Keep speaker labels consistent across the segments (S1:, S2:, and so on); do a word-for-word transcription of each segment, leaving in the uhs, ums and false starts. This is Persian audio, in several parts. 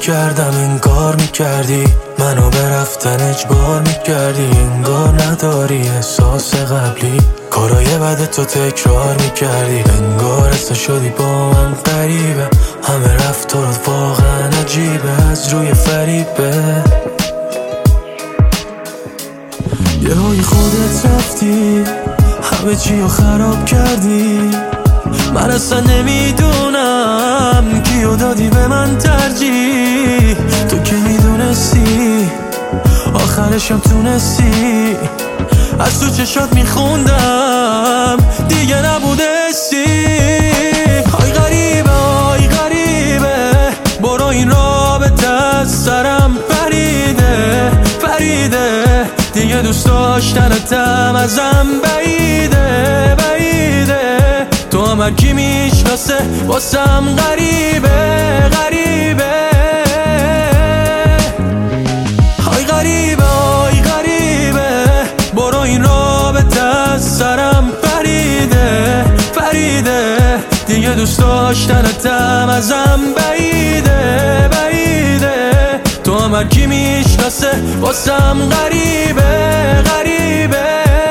S1: میکردم انگار میکردی منو به رفتن اجبار میکردی، انگار نداری احساس قبلی کارای بد تو تکرار میکردی، انگار اصلا شدی با من غریبه، همه رفتارات واقعا عجیبه از روی فریبه. یه های خودت رفتی همه چی رو خراب کردی، من اصلا نمیدونم کیو دادی به من ترجیح، تو که میدونستی آخرشم تونستی، از تو چشات میخوندم دیگه نبوده سی. های غریبه های غریبه برو این رابطه از سرم پریده پریده، دیگه دوست داشتنتم ازم بعیده بعیده، تو هم هر کی میشناسه واسم غریبه غریبه. های غریبه های غریبه برو این رابطه از سرم پریده پریده، دیگه دوست داشتنتم ازم بعیده بعیده، تو هم هر کی میشناسه واسم غریبه غریبه.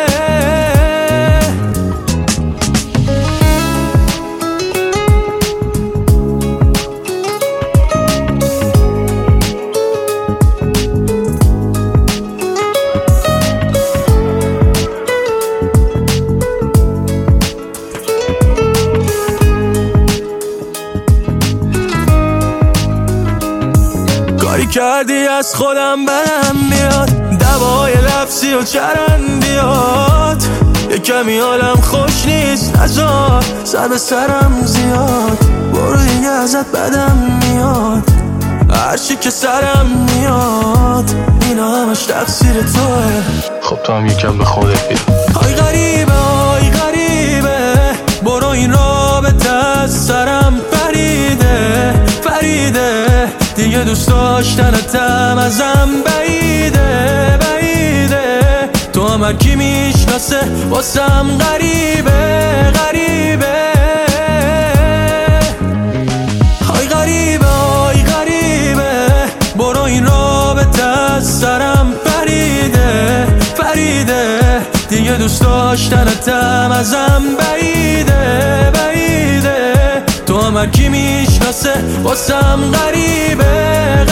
S1: کاری کردی از خودم بدم میاد، دوای لفظی و چرندیات، یه کمی حالم خوش نیست نزار سر به سرم زیاد، برو دیگه ازت بدم میاد هرچی که سرم میاد، اینا همش تقصیر توه،
S2: خب تو هم یکم به خودت بیا.
S1: های غریبه های غریبه برو این رابطه از سرم پریده پریده، دیگه دوست داشتنتم ازم بعیده بعیده، تو هم هر کی میشناسه واسم غریبه غریبه. های غریبه های غریبه برو این رابطه از سرم پریده پریده، دیگه دوست داشتنتم ازم بعیده بعیده، تو هم هر کی میشناسه واسم غریبه